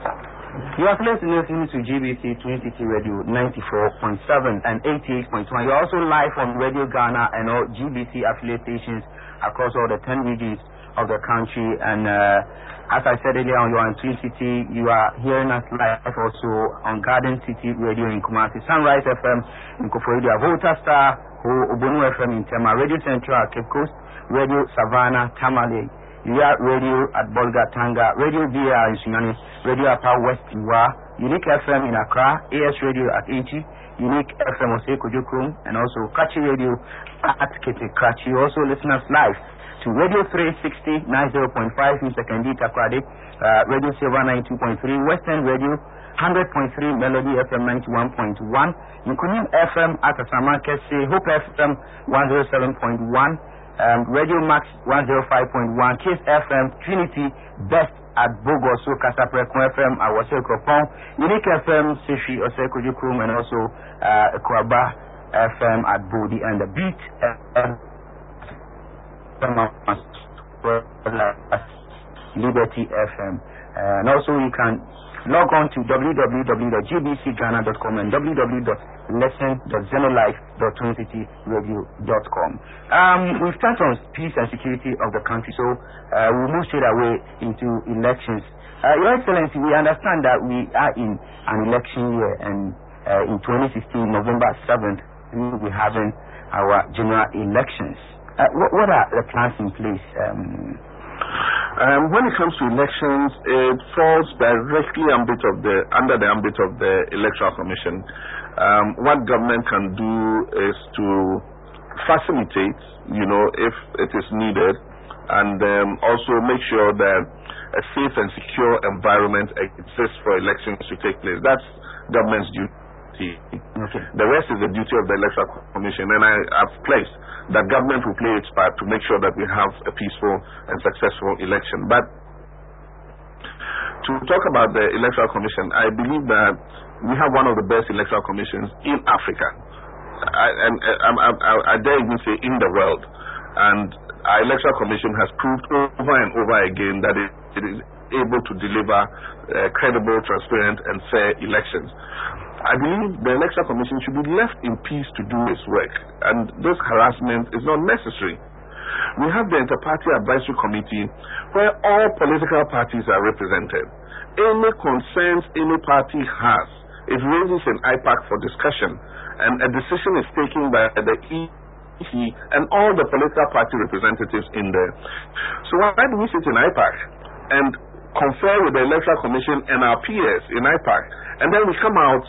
S1: You are listening to G B C Twin City Radio ninety-four point seven and eighty-eight point one. You're also live on Radio Ghana and all G B C affiliate stations across all the ten regions of the country. And uh, as I said earlier on, you are in Twin City. You are hearing us live also on Garden City Radio in Kumasi, Sunrise F M in Koforidua, Volta Star, Obonu F M in Tema, Radio Central at Cape Coast, Radio Savannah, Tamale, Uya Radio at Bolga, Tanga, Radio V R in Sunyani, Radio Apa West Iwa, Unique F M in Accra, A S Radio at Inchi, Unique F M Oseko Jokrum, and also Kachi Radio at Kete Kachi. Also listeners live to Radio three sixty, ninety point five in Sekendi Takrade, uh, Radio Silver ninety-two point three, Western Radio one hundred point three, Melody F M ninety-one point one, Nkunim F M at Asama Kese, Hope F M one oh seven point one, um, Radio Max one oh five point one, Kiss F M, Trinity Best at Bogoso, Kasaprekon F M at Waseko Pong, Unique F M, Sishi Oseko Jukrum, and also uh, Kwaba F M at Bodi, and the Beat F M Liberty F M. Uh, and also you can log on to w w w dot g b c ghana dot com and w w w dot lesson dot zenolife dot twin city radio dot com. Um, we've touched on peace and security of the country, so uh, we'll move straight away into elections. Uh, Your Excellency, we understand that we are in an election year, and uh, in twenty sixteen, November seventh, we will be having our general elections. Uh, what, what are the plans in place? Um,
S2: Um, when it comes to elections, it falls directly ambit of the, under the ambit of the Electoral Commission. Um, what government can do is to facilitate, you know, if it is needed, and um, also make sure that a safe and secure environment exists for elections to take place. That's government's duty.
S1: Okay.
S2: The rest is the duty of the Electoral Commission, and I have placed that government will play its part to make sure that we have a peaceful and successful election. But to talk about the Electoral Commission, I believe that we have one of the best electoral commissions in Africa, I, and I, I, I, I dare even say in the world. And our Electoral Commission has proved over and over again that it, it is able to deliver uh, credible, transparent, and fair elections. I believe the Electoral Commission should be left in peace to do its work, and this harassment is not necessary. We have the Inter-Party Advisory Committee where all political parties are represented. Any concerns any party has, it raises in I PAC for discussion, and a decision is taken by the E C and all the political party representatives in there. So why do we sit in I PAC and confer with the Electoral Commission and our peers in I PAC, and then we come out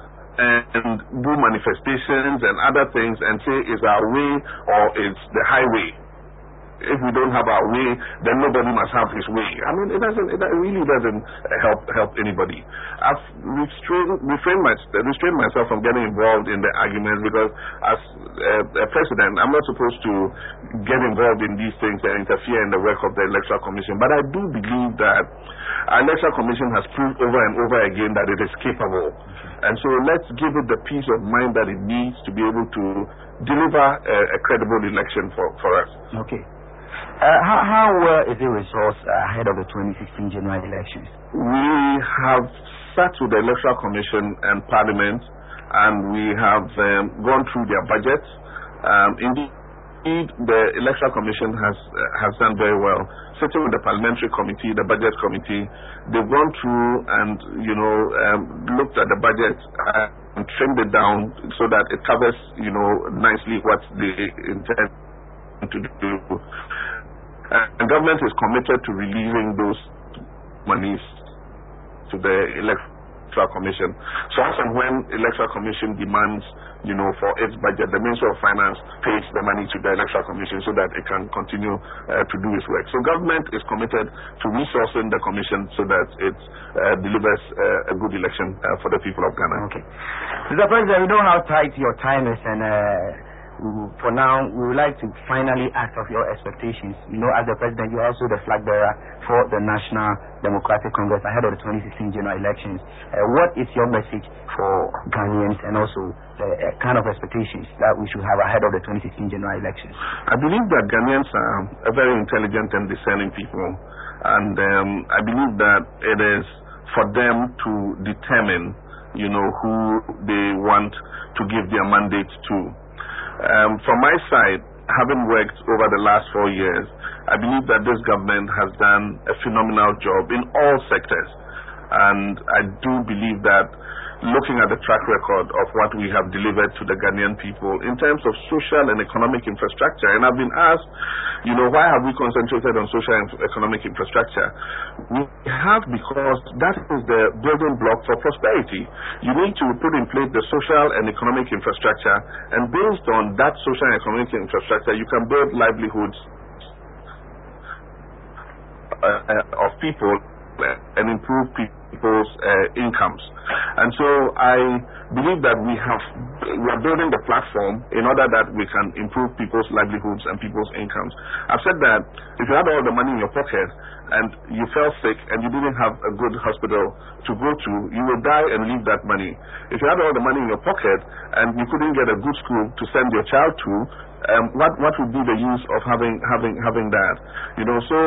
S2: and do manifestations and other things and say it's our way or it's the highway? If we don't have our way, then nobody must have his way. I mean, it doesn't. It really doesn't help help anybody. I've restrained, refrained, my, restrained myself from getting involved in the arguments because, as uh, a president, I'm not supposed to get involved in these things and interfere in the work of the Electoral Commission. But I do believe that our Electoral Commission has proved over and over again that it is capable. And so let's give it the peace of mind that it needs to be able to deliver a, a credible election for, for us.
S1: Okay. Uh, how, how well is it resourced uh, ahead of the twenty sixteen general elections?
S2: We have sat with the Electoral Commission and Parliament, and we have um, gone through their budgets. Um, indeed, the Electoral Commission has uh, has done very well. Sitting with the Parliamentary Committee, the Budget Committee, they've gone through and you know um, looked at the budget and trimmed it down so that it covers you know nicely what they intend to do. Uh, the government is committed to releasing those monies to the Electoral Commission. So as and when Electoral Commission demands, you know, for its budget, the Ministry of Finance pays the money to the Electoral Commission so that it can continue uh, to do its work. So government is committed to resourcing the Commission so that it uh, delivers uh, a good election uh, for the people of Ghana.
S1: Okay. Mister President, we know how tight your time is, and uh, for now, we would like to finally ask of your expectations. You know, as the president, you're also the flag bearer for the National Democratic Congress ahead of the twenty sixteen general elections. Uh, what is your message for Ghanaians and also the uh, kind of expectations that we should have ahead of the twenty sixteen general elections?
S2: I believe that Ghanaians are a very intelligent and discerning people, and um, I believe that it is for them to determine, you know, who they want to give their mandate to. Um, from my side, having worked over the last four years, I believe that this government has done a phenomenal job in all sectors. And I do believe that looking at the track record of what we have delivered to the Ghanaian people in terms of social and economic infrastructure, and I've been asked, you know, why have we concentrated on social and economic infrastructure? We have because that is the building block for prosperity. You need to put in place the social and economic infrastructure, and based on that social and economic infrastructure, you can build livelihoods uh, uh, of people and improve people's uh, incomes. And so I believe that we have we are building the platform in order that we can improve people's livelihoods and people's incomes. I've said that if you had all the money in your pocket and you fell sick and you didn't have a good hospital to go to, you will die and leave that money. If you had all the money in your pocket and you couldn't get a good school to send your child to, um, what what would be the use of having having having that? You know, so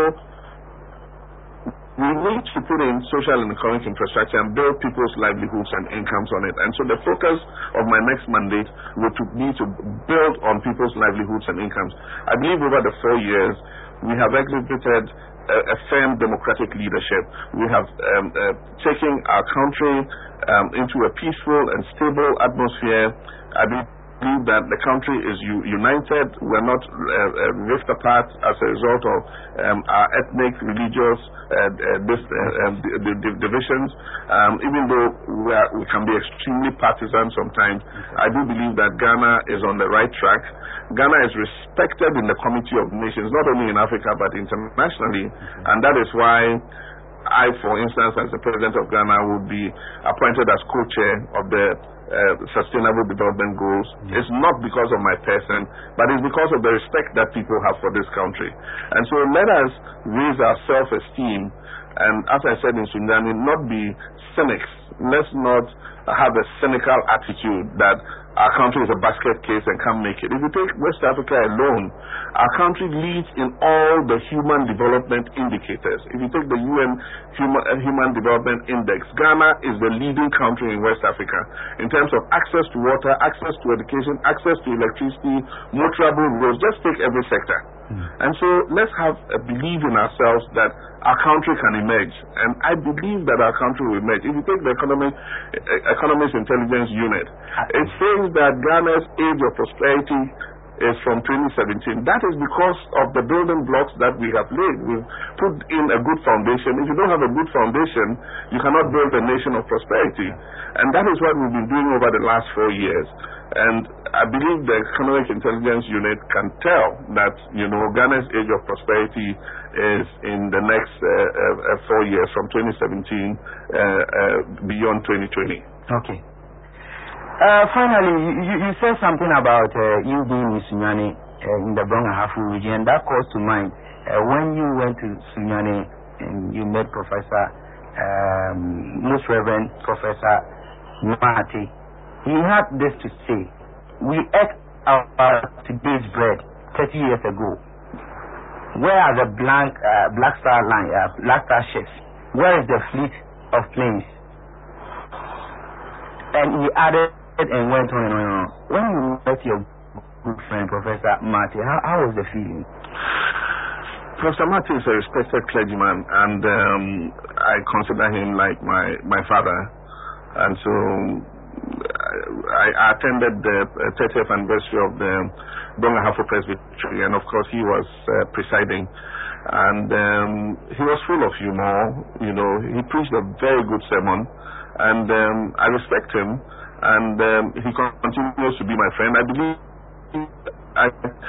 S2: we need to put in social and economic infrastructure and build people's livelihoods and incomes on it. And so the focus of my next mandate would to be to build on people's livelihoods and incomes. I believe over the four years, we have exhibited a, a firm democratic leadership. We have um, uh, taken our country um, into a peaceful and stable atmosphere. I believe that the country is u united. We're not uh, uh, rift apart as a result of um, our ethnic, religious uh, uh, dis uh, um, d d divisions. Um, even though we, are, we can be extremely partisan sometimes, I do believe that Ghana is on the right track. Ghana is respected in the Committee of Nations, not only in Africa but internationally, and that is why I, for instance, as the President of Ghana, would be appointed as co-chair of the uh, Sustainable Development Goals. Mm-hmm. It's not because of my person, but it's because of the respect that people have for this country. And so let us raise our self-esteem, and as I said in Sundani, not be cynics. Let's not have a cynical attitude that our country is a basket case and can't make it. If you take West Africa alone, our country leads in all the human development indicators. If you take the U N Human, uh, Human Development Index, Ghana is the leading country in West Africa in terms of access to water, access to education, access to electricity, motorable roads. Just take every sector. Mm. And so let's have a belief in ourselves that our country can emerge. And I believe that our country will emerge. If you take the economy, Economist Intelligence Unit, it says that Ghana's age of prosperity is from twenty seventeen. That is because of the building blocks that we have laid. We've put in a good foundation. If you don't have a good foundation, you cannot build a nation of prosperity. And that is what we've been doing over the last four years. And I believe the Economic Intelligence Unit can tell that, you know, Ghana's age of prosperity is in the next uh, uh, four years, from twenty seventeen uh, uh, beyond twenty twenty.
S1: Okay. Uh, finally, you, you said something about uh, you being in Sunyani uh, in the Brong-Ahafo region. That calls to mind uh, when you went to Sunyani and you met Professor, um, Most Reverend Professor Mahati. He had this to say: "We ate our today's bread thirty years ago. Where are the blank uh, Black Star line, uh, Black Star ships? Where is the fleet of planes?" And he added and went on and on and on. When you met your good friend Professor Mahati, how, how was the feeling?
S2: Professor Mahati is a respected clergyman, and um, I consider him like my, my father. And so I, I attended the thirtieth anniversary of the Brong-Ahafo Presbytery, and of course he was uh, presiding. And um, he was full of humor. You know, he preached a very good sermon, and um, I respect him. And um, he continues to be my friend. I believe I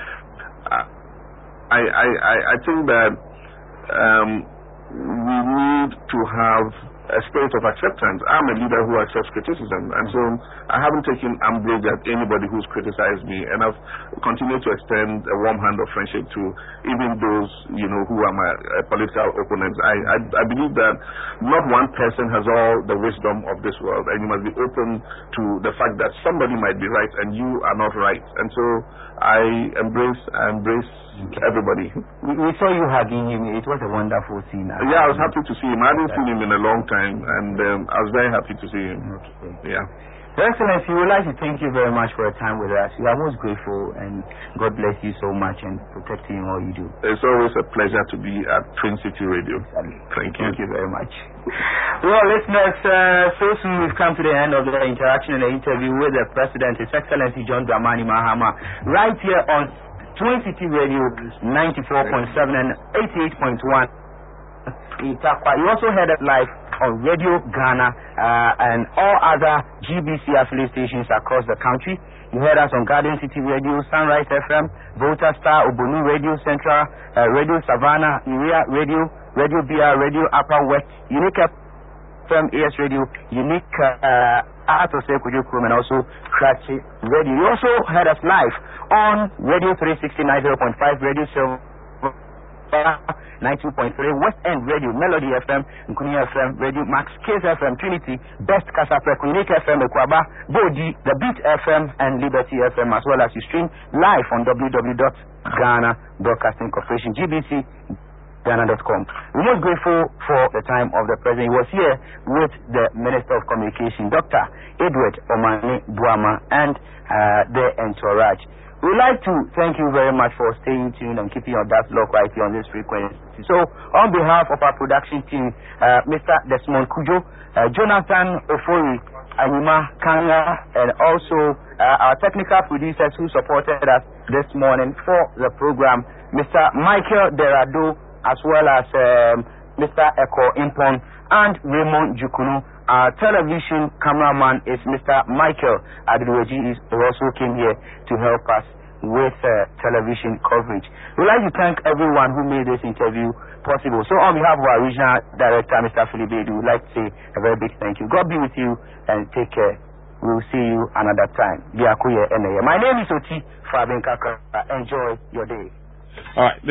S2: I I I, I think that um, we need to have a spirit of acceptance. I'm a leader who accepts criticism, and so I haven't taken umbrage at anybody who's criticized me, and I've continued to extend a warm hand of friendship to even those, you know, who are my uh, political opponents. I, I I believe that not one person has all the wisdom of this world, and you must be open to the fact that somebody might be right and you are not right. And so I embrace I embrace okay. everybody.
S1: We, we saw you hugging him. It was a wonderful scene.
S2: Yeah, I was happy to see him. I hadn't seen him in a long time. And um, I was very happy to see him.
S1: Okay.
S2: Yeah.
S1: Your Excellency, we would like to thank you very much for your time with us. We are most grateful, and God bless you so much and protect you in all you do.
S2: It's always a pleasure to be at Twin City Radio.
S1: Exactly.
S2: Thank you.
S1: Thank you very much. Well, listeners, uh, so soon we've come to the end of the interaction and the interview with the President, His Excellency John Dramani Mahama, right here on Twin City Radio ninety-four point seven and eighty-eight point one. You also heard it live on Radio Ghana uh, and all other G B C affiliate stations across the country. You heard us on Garden City Radio, Sunrise F M, Volta Star, Obonu Radio Central, uh, Radio Savannah, Urea Radio, Radio B R, Radio Upper West, Unique F M, A S Radio, Unique uh, Art of Sekujo Krum, and also Kratchi Radio. You also heard us live on Radio three sixty ninety point five, Radio Silver ninety-two point three, West End Radio, Melody F M, Nkunia F M, Radio Max, Case F M, Trinity, Best Kasapre, Unique F M, Ekwaba, Bodi, The Beat F M, and Liberty F M, as well as you stream live on w w w dot ghana broadcasting corporation, G B C ghana dot com. We're most grateful for the time of the President. He was here with the Minister of Communication, Doctor Edward Omani Buama, and uh, the entourage. We'd like to thank you very much for staying tuned and keeping your dust lock right here on this frequency. So, on behalf of our production team, uh, Mister Desmond Kujo, uh, Jonathan Ofori, Anima Kanga, and also uh, our technical producers who supported us this morning for the program, Mister Michael Derado, as well as um, Mister Eko Impon and Raymond Jukunu. Our television cameraman is Mister Michael Adrueji, who also came here to help us with uh, television coverage. We'd like to thank everyone who made this interview possible. So on behalf of our regional director, Mister Philip Bedu, we'd like to say a very big thank you. God be with you and take care. We'll see you another time. My name is Oti Fabian Kaka. Enjoy your day.
S2: All right.